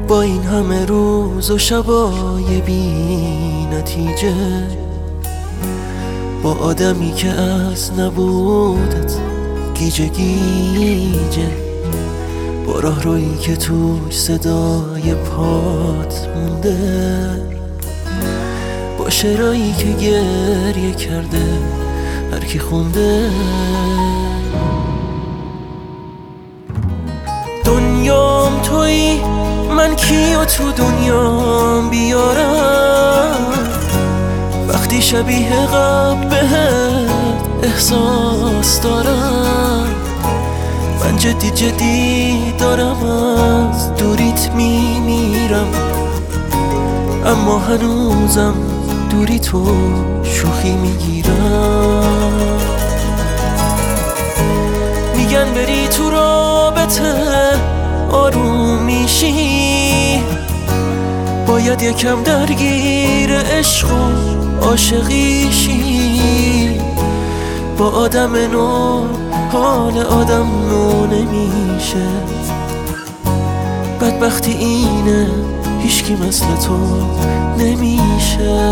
با این همه روز و شبای بی نتیجه، با آدمی که از نبودت گیجه گیجه، با راه رویی که توش صدای پات مونده، با شعرهایی که گریه کرده هر کی خونده. دنیام تویی، من کیو تو دنیام بیارم؟ وقتی شبیه قبل بهت احساس دارم، من جدی جدی دارم از دوریت میمیرم، اما هنوزم دوری تو شوخی میگیرم. میگن بری تو رابطه آروم میشی، باید یکم درگیر عشق و عاشقیشی. با آدم نو حال آدم نو نمیشه، بدبختی اینه هیچکی مثل تو نمیشه.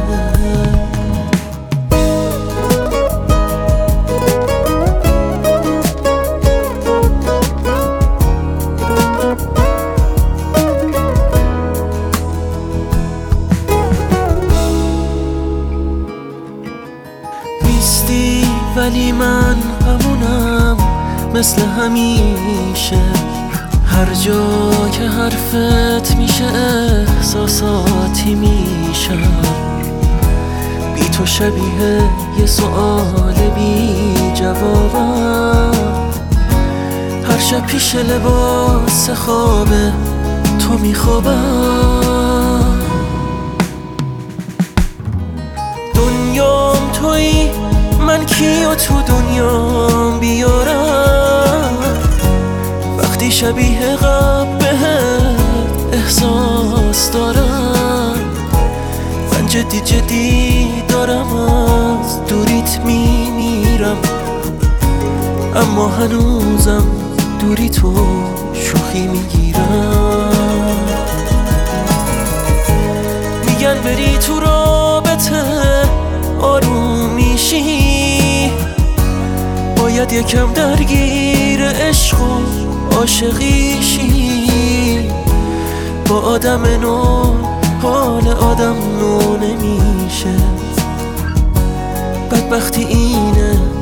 نیستی ولی من همونم مثل همیشه، هر جا که حرفت میشه احساساتی میشم. بی تو شبیه یه سؤال بی جوابم، هر شب پیش لباس خواب تو میخوابم. دنیام تویی، من کیو تو دنیام بیارم؟ وقتی شبیه قبل بهت احساس دارم، من جدی جدی دارم از دوریت میمیرم، اما هنوزم دوری تو شوخی میگیرم. میگن بری تو رابطه آروم میشی، باید یکم درگیر عشق و عاشقیشی. با آدم نو حال آدم نو نمیشه، بدبختی اینه